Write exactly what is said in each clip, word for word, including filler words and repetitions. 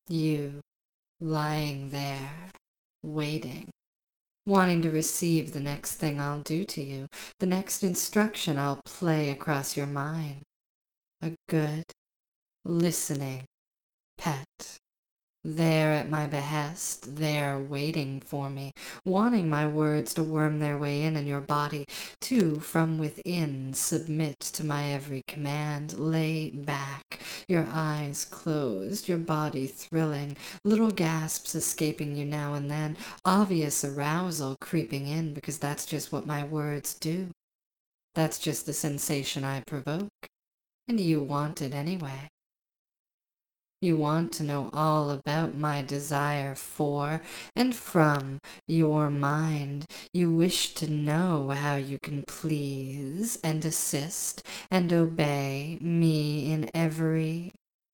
You, lying there, waiting, wanting to receive the next thing I'll do to you, the next instruction I'll play across your mind. A good, listening pet. There at my behest, there waiting for me, wanting my words to worm their way in and your body to, from within, submit to my every command. Lay back, your eyes closed, your body thrilling, little gasps escaping you now and then, obvious arousal creeping in because that's just what my words do. That's just the sensation I provoke, and you want it anyway. You want to know all about my desire for and from your mind. You wish to know how you can please and assist and obey me in every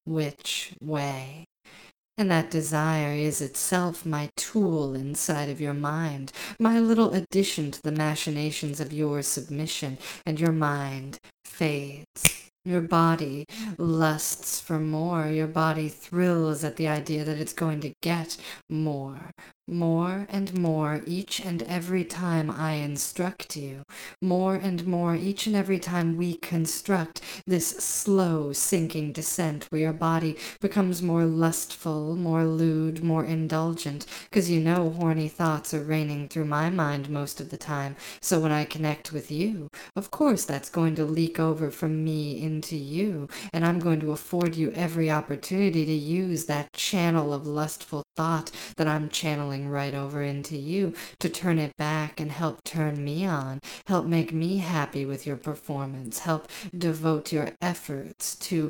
which way. And that desire is itself my tool inside of your mind, my little addition to the machinations of your submission, and your mind fades. Your body lusts for more. Your body thrills at the idea that it's going to get more. More and more each and every time I instruct you. More and more each and every time we construct this slow sinking descent where your body becomes more lustful, more lewd, more indulgent, because you know horny thoughts are raining through my mind most of the time. So when I connect with you, of course that's going to leak over from me into you, and I'm going to afford you every opportunity to use that channel of lustful thought that I'm channeling right over into you to turn it back and help turn me on, help make me happy with your performance, help devote your efforts to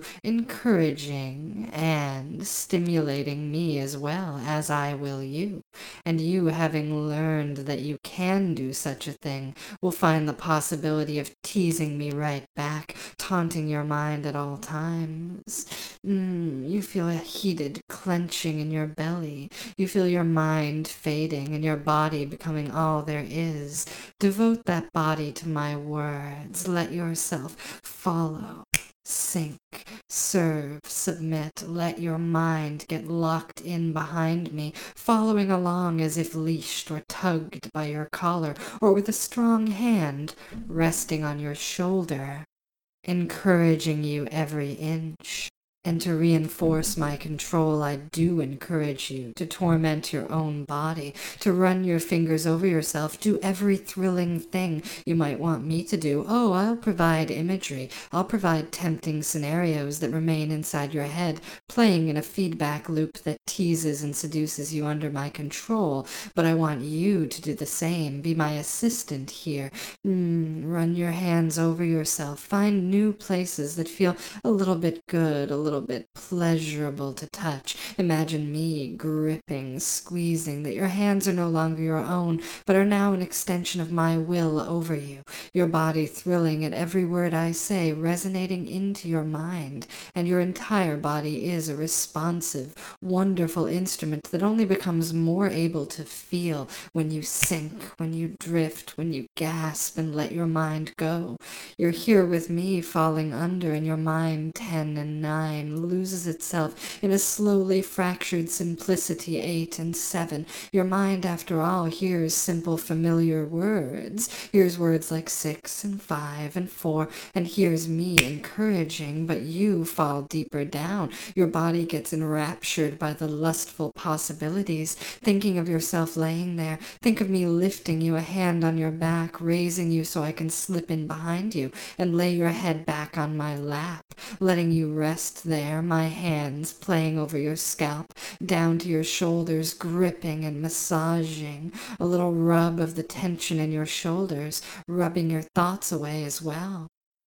encouraging and stimulating me as well as I will you. And you, having learned that you can do such a thing, will find the possibility of teasing me right back, taunting your mind at all times. Mm, you feel a heated clenching in your belly. You feel your mind fading and your body becoming all there is. Devote that body to my words. Let yourself follow, sink, serve, submit. Let your mind get locked in behind me, following along as if leashed or tugged by your collar, or with a strong hand resting on your shoulder, encouraging you every inch. And to reinforce my control, I do encourage you to torment your own body, to run your fingers over yourself, do every thrilling thing you might want me to do. Oh, I'll provide imagery. I'll provide tempting scenarios that remain inside your head, playing in a feedback loop that teases and seduces you under my control. But I want you to do the same. Be my assistant here. Mm, run your hands over yourself. Find new places that feel a little bit good, a little bit pleasurable to touch. Imagine me gripping, squeezing, that your hands are no longer your own, but are now an extension of my will over you. Your body thrilling at every word I say, resonating into your mind, and your entire body is a responsive, wonderful instrument that only becomes more able to feel when you sink, when you drift, when you gasp and let your mind go. You're here with me falling under, and your mind, ten and nine, loses itself in a slowly fractured simplicity, eight and seven. Your mind, after all, hears simple familiar words, hears words like six and five and four, and hears me encouraging, but you fall deeper down. Your body gets enraptured by the lustful possibilities, thinking of yourself laying there. Think of me lifting you, a hand on your back, raising you so I can slip in behind you and lay your head back on my lap, letting you rest there, my hands playing over your scalp, down to your shoulders, gripping and massaging, a little rub of the tension in your shoulders, rubbing your thoughts away as well.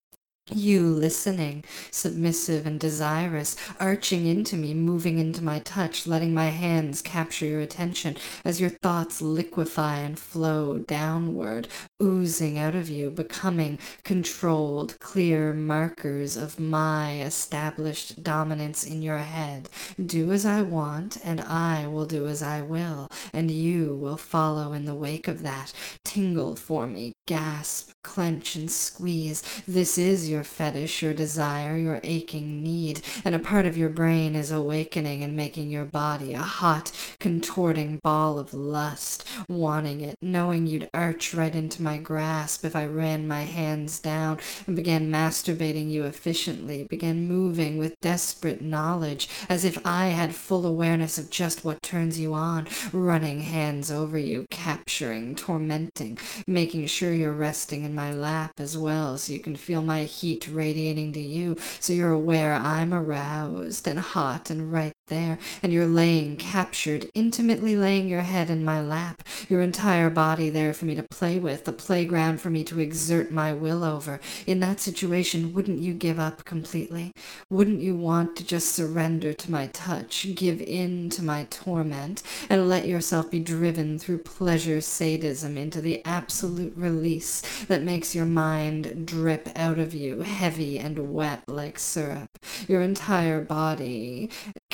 You listening, submissive and desirous, arching into me, moving into my touch, letting my hands capture your attention as your thoughts liquefy and flow downward, oozing out of you, becoming controlled, clear markers of my established dominance in your head. Do as I want, and I will do as I will, and you will follow in the wake of that. Tingle for me, gasp, clench, and squeeze. This is your your fetish, your desire, your aching need, and a part of your brain is awakening and making your body a hot, contorting ball of lust, wanting it, knowing you'd arch right into my grasp if I ran my hands down and began masturbating you efficiently, began moving with desperate knowledge, as if I had full awareness of just what turns you on, running hands over you, capturing, tormenting, making sure you're resting in my lap as well so you can feel my heat radiating to you, so you're aware I'm aroused and hot and right there, and you're laying captured, intimately laying your head in my lap, your entire body there for me to play with, a playground for me to exert my will over. In that situation, wouldn't you give up completely? Wouldn't you want to just surrender to my touch, give in to my torment, and let yourself be driven through pleasure sadism into the absolute release that makes your mind drip out of you, heavy and wet like syrup, your entire body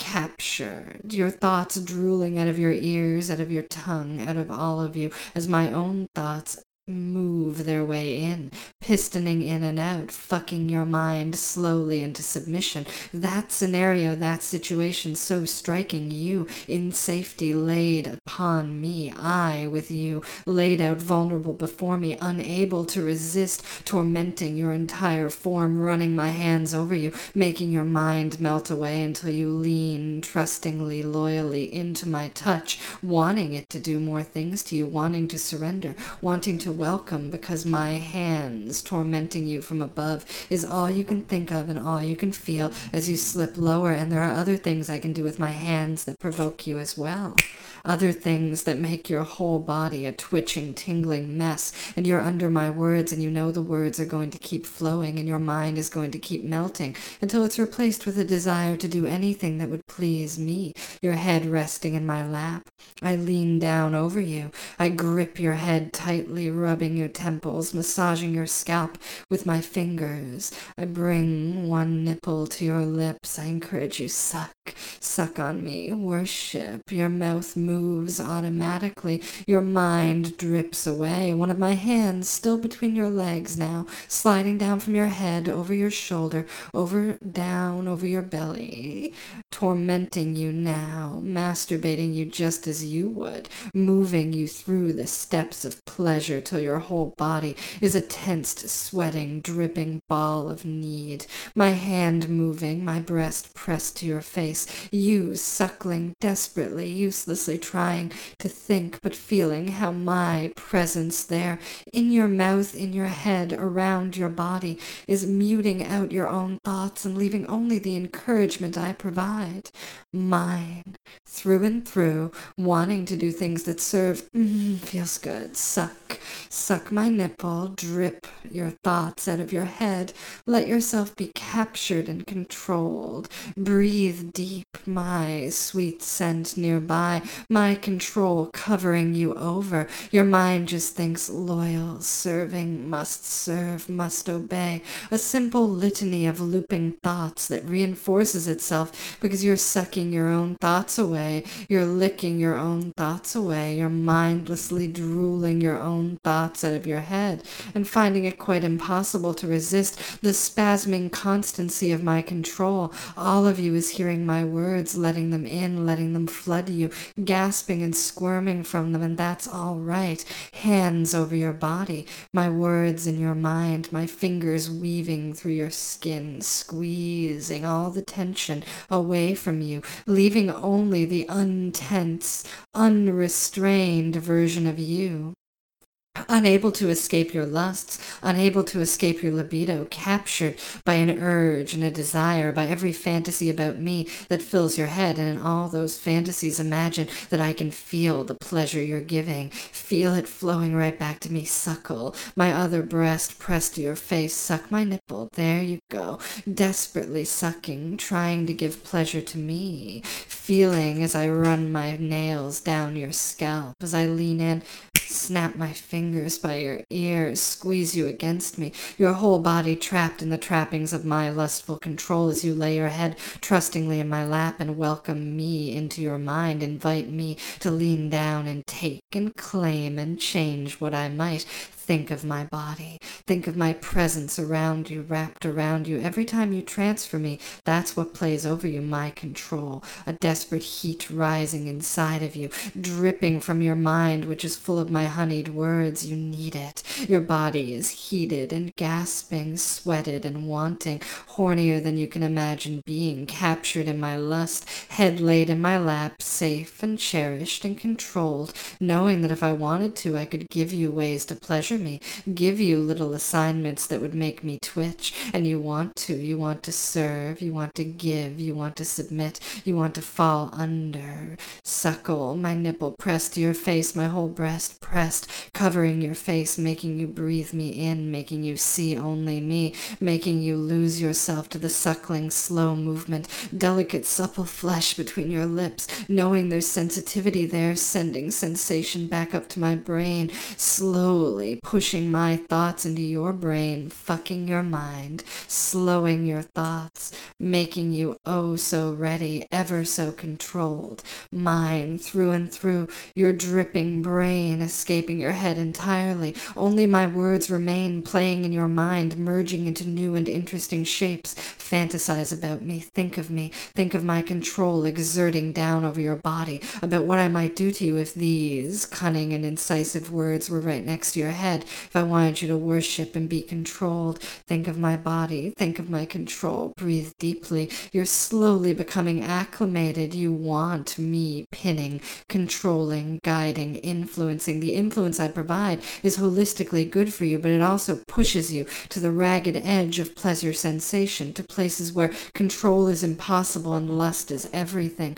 captured, your thoughts drooling out of your ears, out of your tongue, out of all of you, as my own thoughts move their way in, pistoning in and out, fucking your mind slowly into submission. That scenario, that situation so striking, you in safety laid upon me, I with you laid out vulnerable before me, unable to resist, tormenting your entire form, running my hands over you, making your mind melt away until you lean trustingly, loyally into my touch, wanting it to do more things to you, wanting to surrender, wanting to welcome, because my hands tormenting you from above is all you can think of and all you can feel as you slip lower, and there are other things I can do with my hands that provoke you as well. Other things that make your whole body a twitching, tingling mess, and you're under my words, and you know the words are going to keep flowing, and your mind is going to keep melting until it's replaced with a desire to do anything that would please me, your head resting in my lap. I lean down over you. I grip your head tightly, rubbing your temples, massaging your scalp with my fingers. I bring one nipple to your lips. I encourage you, suck, suck on me, worship. Your mouth moves automatically. Your mind drips away. One of my hands still between your legs now, sliding down from your head, over your shoulder, over, down, over your belly, tormenting you now, masturbating you just as you would, moving you through the steps of pleasure till your whole body is a tensed, sweating, dripping ball of need. My hand moving, my breast pressed to your face, you suckling desperately, uselessly trying to think, but feeling how my presence there, in your mouth, in your head, around your body, is muting out your own thoughts and leaving only the encouragement I provide. Mine, through and through, wanting to do things that serve, mm, feels good, suck, suck my nipple, drip your thoughts out of your head, let yourself be captured and controlled, breathe deep, my sweet scent nearby, my control covering you over. Your mind just thinks loyal, serving, must serve, must obey, a simple litany of looping thoughts that reinforces itself because you're sucking your own thoughts away, you're licking your own thoughts away, you're mindlessly drooling your own thoughts out of your head and finding it quite impossible to resist the spasming constancy of my control. All of you is hearing my words, letting them in, letting them flood you, gasping and squirming from them, and that's all right. Hands over your body, my words in your mind, my fingers weaving through your skin, squeezing all the tension away from you, leaving only the untense, unrestrained version of you. Unable to escape your lusts, unable to escape your libido, captured by an urge and a desire, by every fantasy about me that fills your head, and in all those fantasies imagine that I can feel the pleasure you're giving, feel it flowing right back to me, suckle, my other breast pressed to your face, suck my nipple, there you go, desperately sucking, trying to give pleasure to me, feeling as I run my nails down your scalp, as I lean in, snap my fingers by your ears, squeeze you against me, your whole body trapped in the trappings of my lustful control as you lay your head trustingly in my lap and welcome me into your mind, invite me to lean down and take and claim and change what I might Think of my body. Think of my presence around you, wrapped around you. Every time you transfer me, that's what plays over you, my control. A desperate heat rising inside of you, dripping from your mind, which is full of my honeyed words. You need it. Your body is heated and gasping, sweated and wanting, hornier than you can imagine being, captured in my lust, head laid in my lap, safe and cherished and controlled, knowing that if I wanted to, I could give you ways to pleasure me, give you little assignments that would make me twitch. And you want to, you want to serve, you want to give, you want to submit, you want to fall under, suckle, my nipple pressed to your face, my whole breast pressed, covering your face, making you breathe me in, making you see only me, making you lose yourself to the suckling, slow movement, delicate, supple flesh between your lips, knowing there's sensitivity there, sending sensation back up to my brain, slowly pushing my thoughts into your brain, fucking your mind, slowing your thoughts, making you oh so ready, ever so controlled, mine through and through, your dripping brain escaping your head entirely, only my words remain playing in your mind, merging into new and interesting shapes. Fantasize about me, think of me, think of my control exerting down over your body, about what I might do to you if these cunning and incisive words were right next to your head, if I wanted you to worship and be controlled. Think of my body, think of my control, breathe deeply. You're slowly becoming acclimated. You want me pinning, controlling, guiding, influencing. The influence I provide is holistically good for you, but it also pushes you to the ragged edge of pleasure sensation, to places where control is impossible and lust is everything.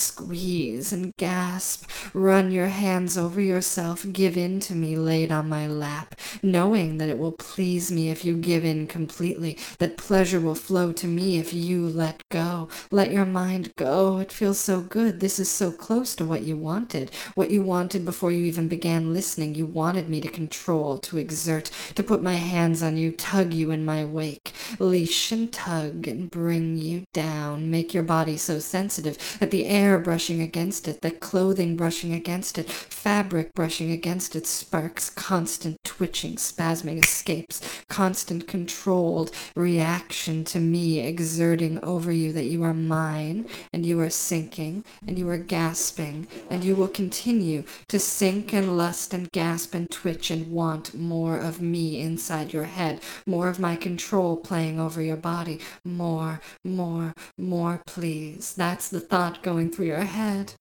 Squeeze and gasp. Run your hands over yourself. Give in to me laid on my lap, knowing that it will please me if you give in completely, that pleasure will flow to me if you let go. Let your mind go. It feels so good. This is so close to what you wanted, what you wanted before you even began listening. You wanted me to control, to exert, to put my hands on you, tug you in my wake, leash and tug and bring you down, make your body so sensitive that the air brushing against it, the clothing brushing against it, fabric brushing against it sparks constant twitching, spasming escapes, constant controlled reaction to me exerting over you that you are mine, and you are sinking, and you are gasping, and you will continue to sink and lust and gasp and twitch and want more of me inside your head, more of my control playing over your body, more, more, more, please. That's the thought going through your head.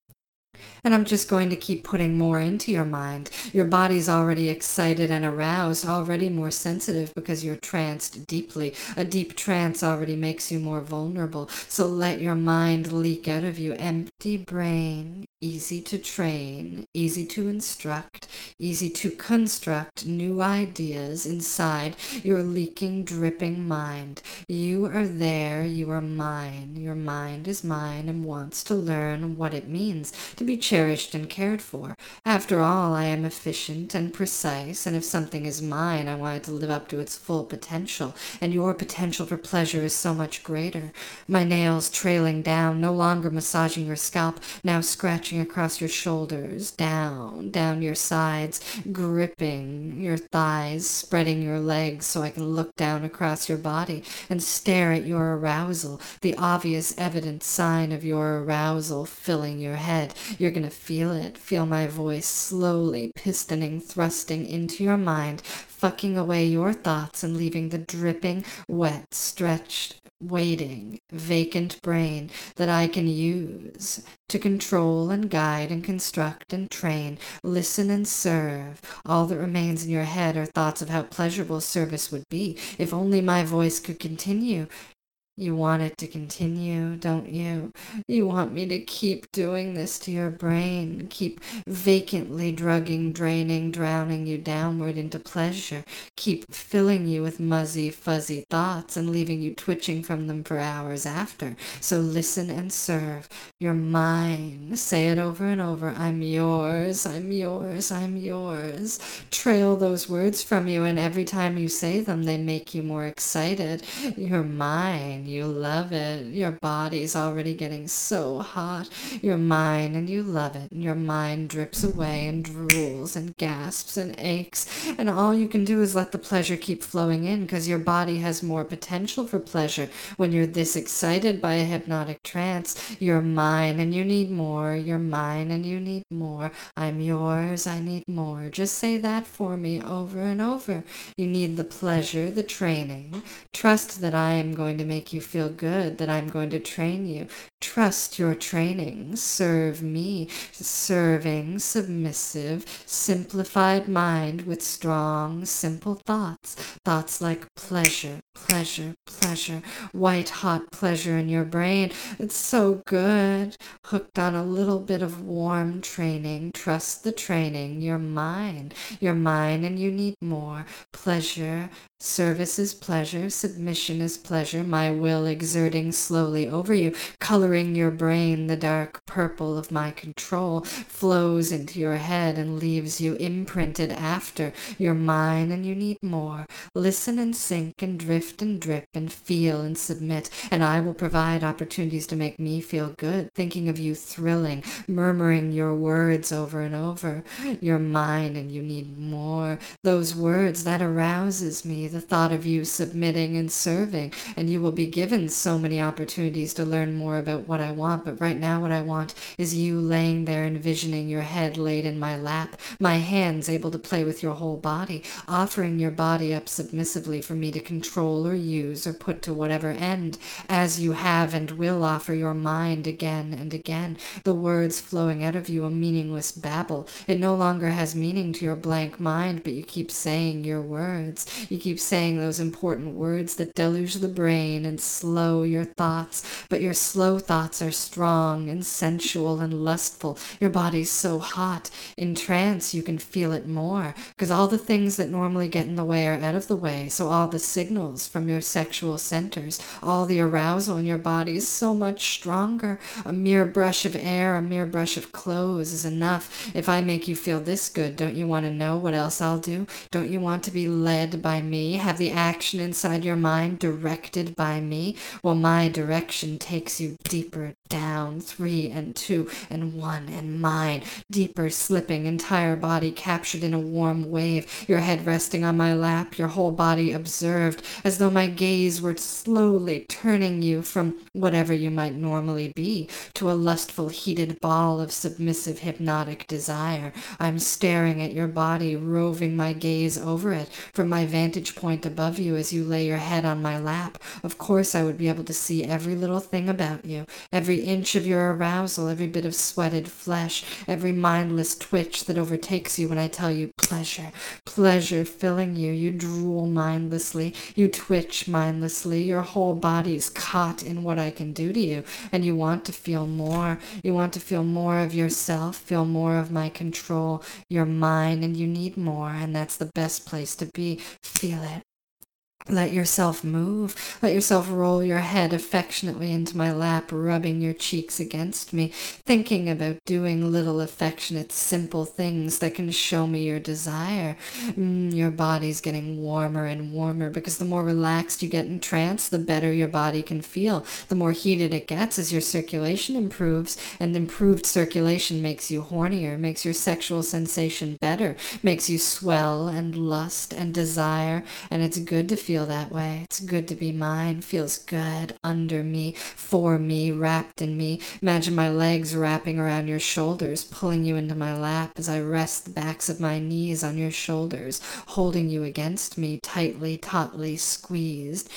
And I'm just going to keep putting more into your mind. Your body's already excited and aroused, already more sensitive because you're tranced deeply. A deep trance already makes you more vulnerable. So let your mind leak out of you. Empty brain, easy to train, easy to instruct, easy to construct new ideas inside your leaking, dripping mind. You are there, you are mine. Your mind is mine and wants to learn what it means to be cherished and cared for. After all, I am efficient and precise, and if something is mine, I want it to live up to its full potential, and your potential for pleasure is so much greater. My nails trailing down, no longer massaging your scalp, now scratching across your shoulders, down, down your sides, gripping your thighs, spreading your legs so I can look down across your body and stare at your arousal, the obvious evident sign of your arousal filling your head. You're gonna feel it, feel my voice slowly pistoning, thrusting into your mind, fucking away your thoughts and leaving the dripping, wet, stretched, waiting, vacant brain that I can use to control and guide and construct and train, listen and serve. All that remains in your head are thoughts of how pleasurable service would be if only my voice could continue. You want it to continue, don't you? You want me to keep doing this to your brain, keep vacantly drugging, draining, drowning you downward into pleasure, keep filling you with muzzy, fuzzy thoughts and leaving you twitching from them for hours after. So listen and serve. You're mine. Say it over and over. I'm yours, I'm yours, I'm yours. Trail those words from you, and every time you say them, they make you more excited. You're mine. and you love it. Your body's already getting so hot. You're mine and you love it. And your mind drips away and drools and gasps and aches. And all you can do is let the pleasure keep flowing in because your body has more potential for pleasure. When you're this excited by a hypnotic trance, you're mine and you need more. You're mine and you need more. I'm yours. I need more. Just say that for me over and over. You need the pleasure, the training. Trust that I am going to make you feel good, that I'm going to train you. Trust your training. Serve me. Serving, submissive, simplified mind with strong, simple thoughts. Thoughts like pleasure, pleasure, pleasure. White hot pleasure in your brain. It's so good. Hooked on a little bit of warm training. Trust the training. You're mine. You're mine and you need more. Pleasure. Service is pleasure. Submission is pleasure. My will exerting slowly over you, coloring your brain. The dark purple of my control flows into your head and leaves you imprinted after. You're mine and you need more. Listen and sink and drift and drip and feel and submit, and I will provide opportunities to make me feel good, thinking of you thrilling, murmuring your words over and over. You're mine and you need more. Those words, that arouses me, the thought of you submitting and serving, and you will be given so many opportunities to learn more about what I want, but right now what I want is you laying there envisioning your head laid in my lap, my hands able to play with your whole body, offering your body up submissively for me to control or use or put to whatever end, as you have and will offer your mind again and again, the words flowing out of you a meaningless babble. It no longer has meaning to your blank mind, but you keep saying your words. You keep saying those important words that deluge the brain and slow your thoughts, but your slow thoughts are strong and sensual and lustful. Your body's so hot. In trance, you can feel it more, because all the things that normally get in the way are out of the way, so all the signals from your sexual centers, all the arousal in your body is so much stronger. A mere brush of air, a mere brush of clothes is enough. If I make you feel this good, don't you want to know what else I'll do? Don't you want to be led by me? Have the action inside your mind directed by me? Well, my direction takes you deeper down, three and two and one and mine, deeper slipping, entire body captured in a warm wave, your head resting on my lap, your whole body observed, as though my gaze were slowly turning you from whatever you might normally be to a lustful heated ball of submissive hypnotic desire. I'm staring at your body, roving my gaze over it from my vantage point above you as you lay your head on my lap. Of course I would be able to see every little thing about you, every inch of your arousal, every bit of sweated flesh, every mindless twitch that overtakes you when I tell you pleasure, pleasure filling you. You drool mindlessly, you twitch mindlessly, your whole body's caught in what I can do to you, and you want to feel more. You want to feel more of yourself, feel more of my control. You're mine and you need more, and that's the best place to be. Feel it. Let yourself move. Let yourself roll your head affectionately into my lap, rubbing your cheeks against me, thinking about doing little affectionate, simple things that can show me your desire. Mm, your body's getting warmer and warmer because the more relaxed you get in trance, the better your body can feel. The more heated it gets as your circulation improves, and improved circulation makes you hornier, makes your sexual sensation better, makes you swell and lust and desire, and it's good to feel that way. It's good to be mine. Feels good under me, for me, wrapped in me. Imagine my legs wrapping around your shoulders, pulling you into my lap as I rest the backs of my knees on your shoulders, holding you against me, tightly, tautly squeezed.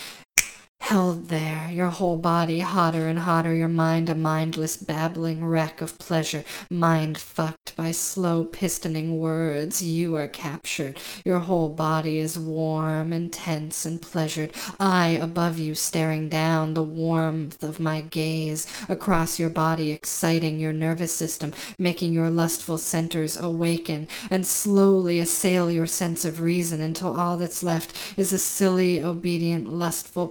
Held there, your whole body hotter and hotter, your mind a mindless babbling wreck of pleasure, mind fucked by slow pistoning words. You are captured. Your whole body is warm and tense and pleasured. I above you staring down, the warmth of my gaze across your body exciting your nervous system, making your lustful centers awaken and slowly assail your sense of reason until all that's left is a silly, obedient, lustful, pleasured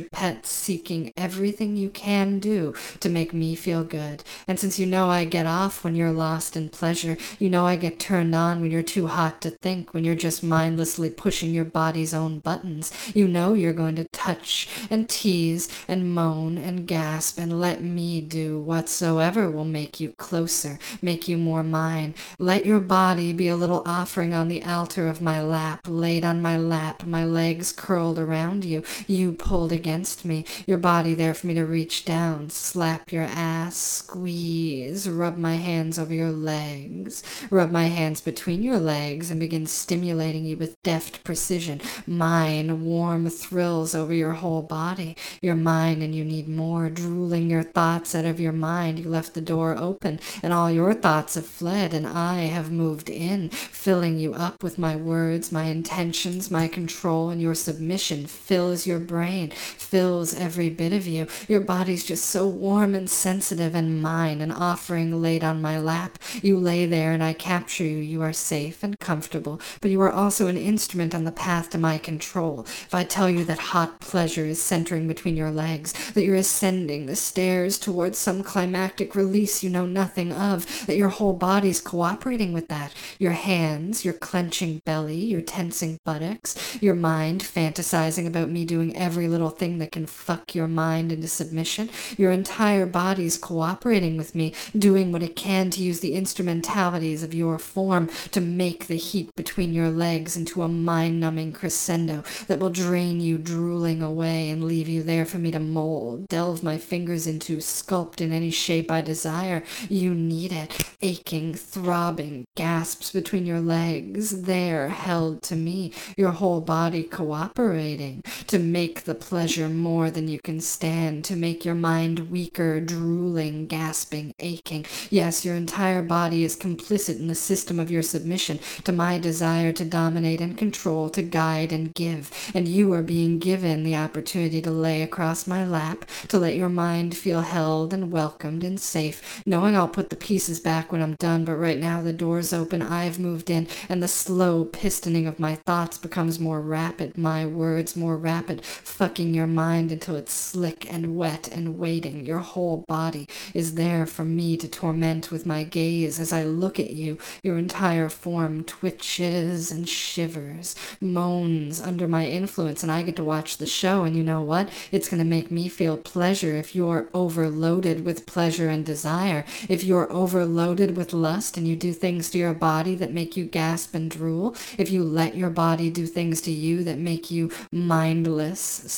treasured pet seeking everything you can do to make me feel good. And since you know I get off when you're lost in pleasure, you know I get turned on when you're too hot to think, when you're just mindlessly pushing your body's own buttons, you know you're going to touch and tease and moan and gasp and let me do whatsoever will make you closer, make you more mine. Let your body be a little offering on the altar of my lap, laid on my lap, my legs curled around you, you pulled against me, your body there for me to reach down, slap your ass, squeeze, rub my hands over your legs, rub my hands between your legs and begin stimulating you with deft precision. Mine, warm thrills over your whole body. You're mine and you need more, drooling your thoughts out of your mind. You left the door open and all your thoughts have fled and I have moved in, filling you up with my words, my intentions, my control, and your submission fills your brain, fills every bit of you. Your body's just so warm and sensitive and mine, an offering laid on my lap. You lay there and I capture you. You are safe and comfortable, but you are also an instrument on the path to my control. If I tell you that hot pleasure is centering between your legs, that you're ascending the stairs towards some climactic release you know nothing of, that your whole body's cooperating with that, your hands, your clenching belly, your tensing buttocks, your mind fantasizing about me doing every little thing that can fuck your mind into submission, your entire body's cooperating with me, doing what it can to use the instrumentalities of your form to make the heat between your legs into a mind-numbing crescendo that will drain you drooling away and leave you there for me to mold, delve my fingers into, sculpt in any shape I desire. You need it. Aching, throbbing, gasps between your legs, there, held to me, your whole body cooperating, to make the pleasure more than you can stand, to make your mind weaker, drooling, gasping, aching. Yes, your entire body is complicit in the system of your submission to my desire to dominate and control, to guide and give, and you are being given the opportunity to lay across my lap, to let your mind feel held and welcomed and safe, knowing I'll put the pieces back when I'm done, but right now the door's open, I've moved in, and the slow pistoning of my thoughts becomes more rapid, my words more rapid, fucking your mind until it's slick and wet and waiting. Your whole body is there for me to torment with my gaze as I look at you. Your entire form twitches and shivers, moans under my influence, and I get to watch the show, and you know what? It's going to make me feel pleasure if you're overloaded with pleasure and desire, if you're overloaded with lust and you do things to your body that make you gasp and drool, if you let your body do things to you that make you mindless,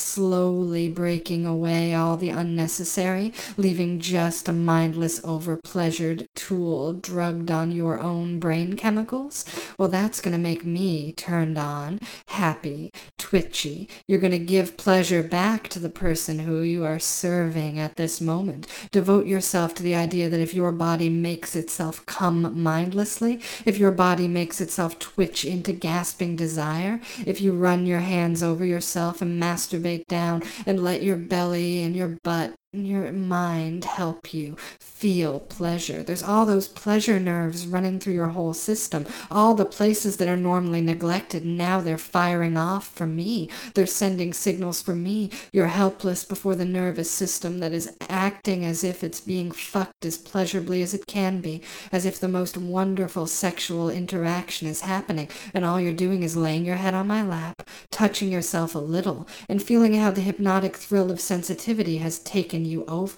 slowly breaking away all the unnecessary, leaving just a mindless, overpleasured tool drugged on your own brain chemicals, well, that's going to make me turned on, happy, twitchy. You're going to give pleasure back to the person who you are serving at this moment. Devote yourself to the idea that if your body makes itself come mindlessly, if your body makes itself twitch into gasping desire, if you run your hands over yourself and masturbate down and let your belly and your butt and your mind help you feel pleasure. There's all those pleasure nerves running through your whole system, all the places that are normally neglected. Now they're firing off for me. They're sending signals for me. You're helpless before the nervous system that is acting as if it's being fucked as pleasurably as it can be, as if the most wonderful sexual interaction is happening, and all you're doing is laying your head on my lap, touching yourself a little, and feeling how the hypnotic thrill of sensitivity has taken you over.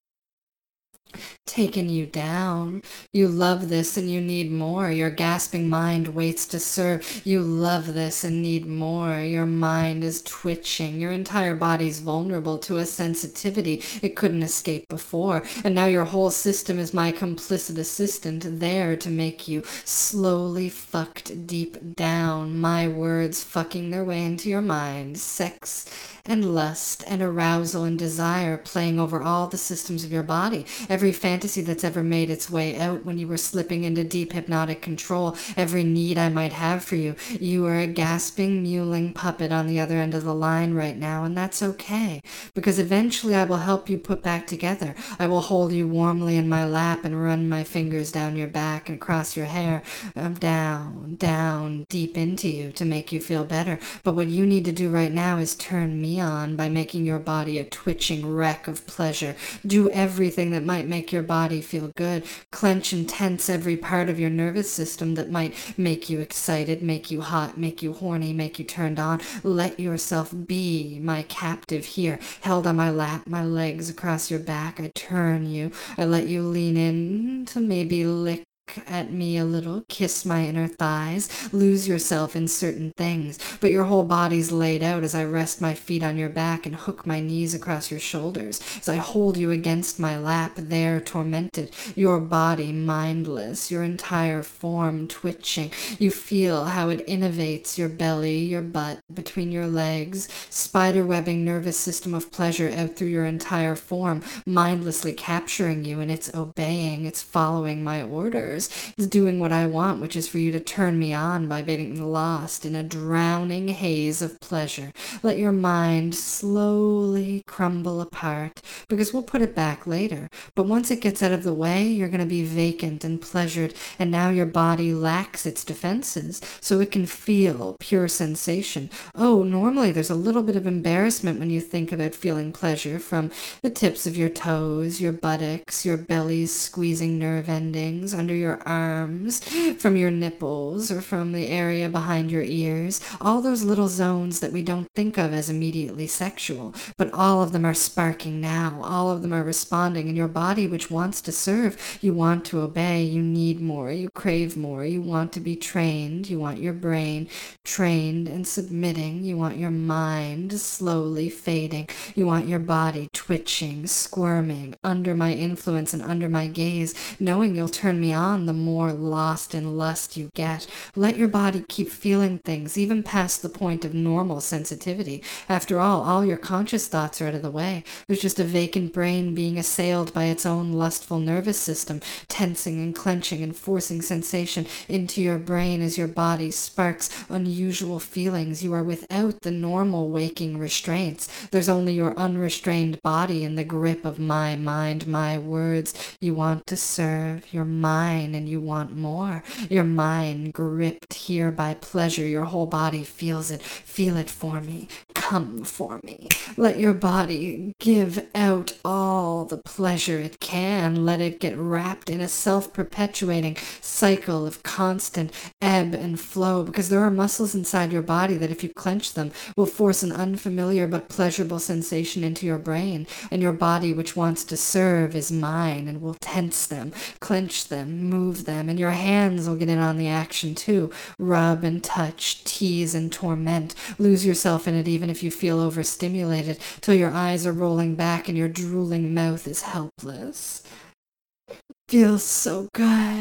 Taken you down. You love this and you need more. Your gasping mind waits to serve. You love this and need more. Your mind is twitching. Your entire body's vulnerable to a sensitivity it couldn't escape before. And now your whole system is my complicit assistant, there to make you slowly fucked deep down. My words fucking their way into your mind. Sex and lust and arousal and desire playing over all the systems of your body. Every fantasy that's ever made its way out when you were slipping into deep hypnotic control, every need I might have for you. You are a gasping, mewling puppet on the other end of the line right now, and that's okay, because eventually I will help you put back together. I will hold you warmly in my lap and run my fingers down your back back and across your hair, um, down, down, deep into you to make you feel better. But what you need to do right now is turn me on by making your body a twitching wreck of pleasure. Do everything that might make your body feel good. Clench and tense every part of your nervous system that might make you excited, make you hot, make you horny, make you turned on. Let yourself be my captive here, held on my lap, my legs across your back. I turn you. I let you lean in to maybe lick at me a little, kiss my inner thighs, lose yourself in certain things, but your whole body's laid out as I rest my feet on your back and hook my knees across your shoulders, as I hold you against my lap, there tormented, your body mindless, your entire form twitching. You feel how it innervates your belly, your butt, between your legs, spiderwebbing nervous system of pleasure out through your entire form, mindlessly capturing you, and it's obeying, it's following my orders. Is doing what I want, which is for you to turn me on by being lost in a drowning haze of pleasure. Let your mind slowly crumble apart, because we'll put it back later. But once it gets out of the way, you're going to be vacant and pleasured, and now your body lacks its defenses, so it can feel pure sensation. Oh, normally there's a little bit of embarrassment when you think about feeling pleasure from the tips of your toes, your buttocks, your belly's squeezing nerve endings, under your arms, from your nipples, or from the area behind your ears, all those little zones that we don't think of as immediately sexual, but all of them are sparking now, all of them are responding, and your body, which wants to serve, you want to obey, you need more, you crave more, you want to be trained, you want your brain trained and submitting, you want your mind slowly fading, you want your body twitching, squirming, under my influence and under my gaze, knowing you'll turn me on the more lost in lust you get. Let your body keep feeling things, even past the point of normal sensitivity. After all, all your conscious thoughts are out of the way. There's just a vacant brain being assailed by its own lustful nervous system, tensing and clenching and forcing sensation into your brain as your body sparks unusual feelings. You are without the normal waking restraints. There's only your unrestrained body in the grip of my mind, my words. You want to serve your mind, and you want more. Your mind gripped here by pleasure. Your whole body feels it. Feel it for me. Come for me. Let your body give out all the pleasure it can. Let it get wrapped in a self-perpetuating cycle of constant ebb and flow, because there are muscles inside your body that, if you clench them, will force an unfamiliar but pleasurable sensation into your brain, and your body, which wants to serve, is mine and will tense them, clench them, move them, and your hands will get in on the action too. Rub and touch, tease and torment. Lose yourself in it even if you feel overstimulated, till your eyes are rolling back and your drooling mouth is helpless. Feels so good.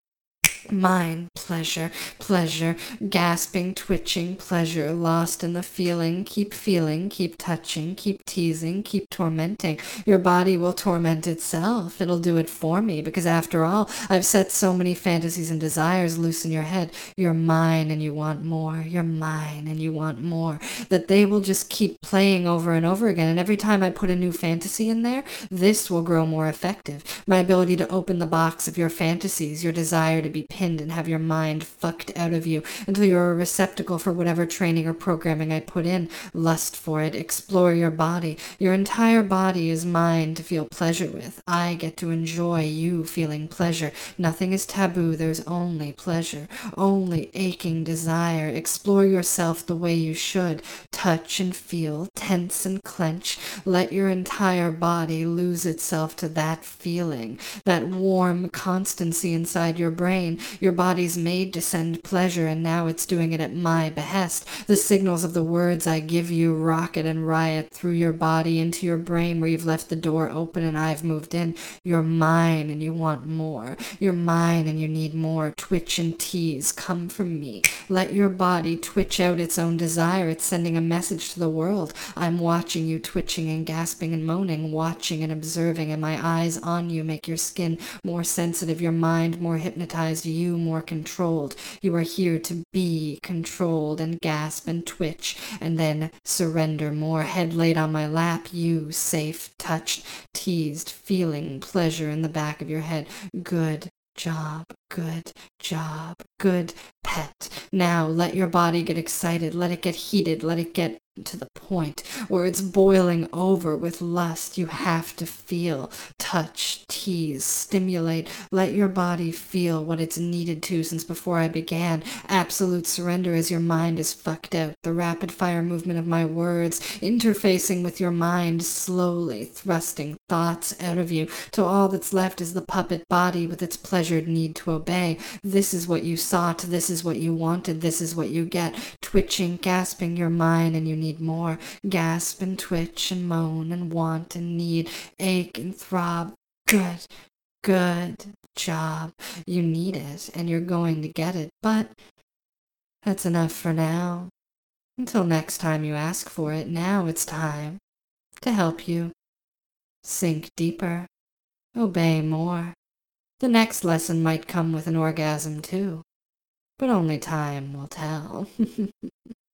Mind, pleasure, pleasure, gasping, twitching, pleasure, lost in the feeling. Keep feeling, keep touching, keep teasing, keep tormenting. Your body will torment itself. It'll do it for me, because after all, I've set so many fantasies and desires loose in your head. You're mine and you want more. You're mine and you want more. That they will just keep playing over and over again. And every time I put a new fantasy in there, this will grow more effective. My ability to open the box of your fantasies, your desire to be pinned and have your mind fucked out of you until you're a receptacle for whatever training or programming I put in. Lust for it. Explore your body. Your entire body is mine to feel pleasure with. I get to enjoy you feeling pleasure. Nothing is taboo. There's only pleasure. Only aching desire. Explore yourself the way you should. Touch and feel. Tense and clench. Let your entire body lose itself to that feeling. That warm constancy inside your brain. Your body's made to send pleasure, and now it's doing it at my behest. The signals of the words I give you rocket and riot through your body into your brain, where you've left the door open and I've moved in. You're mine and you want more. You're mine and you need more. Twitch and tease. Come from me. Let your body twitch out its own desire. It's sending a message to the world. I'm watching you twitching and gasping and moaning, watching and observing, and my eyes on you make your skin more sensitive, your mind more hypnotized, you more controlled. You are here to be controlled and gasp and twitch and then surrender more. Head laid on my lap, you safe, touched, teased, feeling pleasure in the back of your head. Good. job, good job, good pet. Now let your body get excited, let it get heated, let it get to the point where it's boiling over with lust. You have to feel, touch, tease, stimulate. Let your body feel what it's needed to since before I began. Absolute surrender as your mind is fucked out. The rapid fire movement of my words interfacing with your mind, slowly thrusting thoughts out of you till all that's left is the puppet body with its pleasured need to obey. This is what you sought, this is what you wanted, this is what you get. Twitching, gasping, you're mine and you need more. Gasp and twitch and moan and want and need, ache and throb. Good, good job. You need it and you're going to get it, but that's enough for now. Until next time you ask for it, now it's time to help you sink deeper, obey more. The next lesson might come with an orgasm too, but only time will tell.